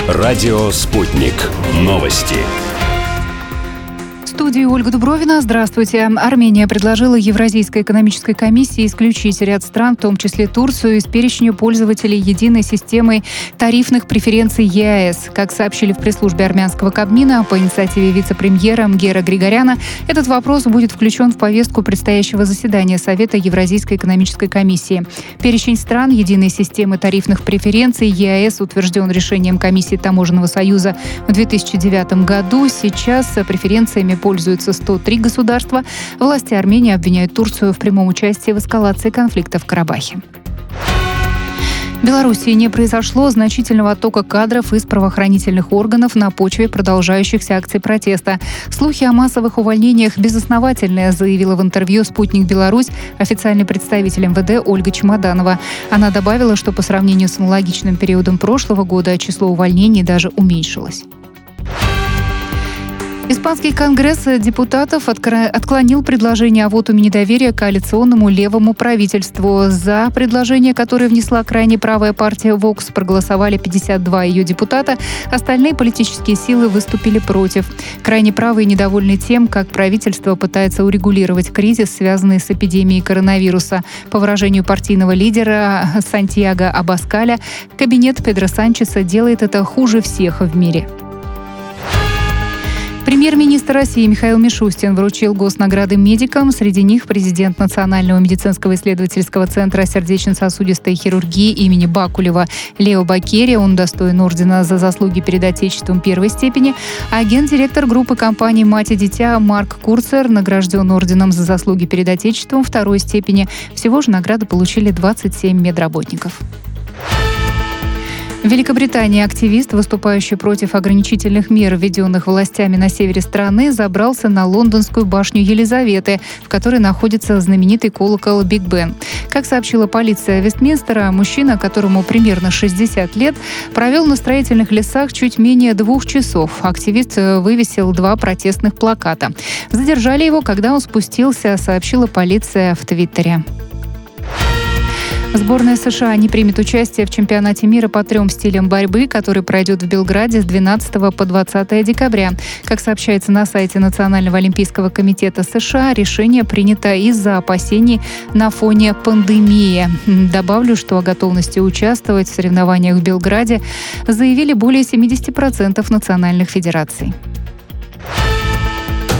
Радио «Спутник». Новости. В студии Ольга Дубровина. Здравствуйте. Армения предложила Евразийской экономической комиссии исключить ряд стран, в том числе Турцию, из перечня пользователей единой системой тарифных преференций ЕАЭС. Как сообщили в пресс-службе армянского Кабмина, по инициативе вице-премьера Мгера Григоряна, этот вопрос будет включен в повестку предстоящего заседания Совета Евразийской экономической комиссии. Перечень стран единой системы тарифных преференций ЕАЭС утвержден решением Комиссии Таможенного союза в 2009 году. Сейчас преференциями пользуются 103 государства. Власти Армении обвиняют Турцию в прямом участии в эскалации конфликта в Карабахе. В Беларуси не произошло значительного оттока кадров из правоохранительных органов на почве продолжающихся акций протеста. Слухи о массовых увольнениях безосновательные, заявила в интервью «Спутник Беларусь» официальный представитель МВД Ольга Чемоданова. Она добавила, что по сравнению с аналогичным периодом прошлого года число увольнений даже уменьшилось. Испанский конгресс депутатов отклонил предложение о вотуме недоверия коалиционному левому правительству. За предложение, которое внесла крайне правая партия Vox, проголосовали 52 ее депутата. Остальные политические силы выступили против. Крайне правые недовольны тем, как правительство пытается урегулировать кризис, связанный с эпидемией коронавируса. По выражению партийного лидера Сантьяго Абаскаля, кабинет Педро Санчеса делает это хуже всех в мире. Премьер-министр России Михаил Мишустин вручил госнаграды медикам. Среди них президент Национального медицинского исследовательского центра сердечно-сосудистой хирургии имени Бакулева Лео Баккери. Он удостоен ордена за заслуги перед Отечеством первой степени. А гендиректор группы компаний «Мать и дитя» Марк Курцер награжден орденом за заслуги перед Отечеством второй степени. Всего же награды получили 27 медработников. В Великобритании активист, выступающий против ограничительных мер, введенных властями на севере страны, забрался на лондонскую башню Елизаветы, в которой находится знаменитый колокол Биг Бен. Как сообщила полиция Вестминстера, мужчина, которому примерно 60 лет, провел на строительных лесах чуть менее 2 часов. Активист вывесил 2 протестных плаката. Задержали его, когда он спустился, сообщила полиция в Твиттере. Сборная США не примет участие в чемпионате мира по 3 стилям борьбы, который пройдет в Белграде с 12 по 20 декабря. Как сообщается на сайте Национального олимпийского комитета США, решение принято из-за опасений на фоне пандемии. Добавлю, что о готовности участвовать в соревнованиях в Белграде заявили более 70% национальных федераций.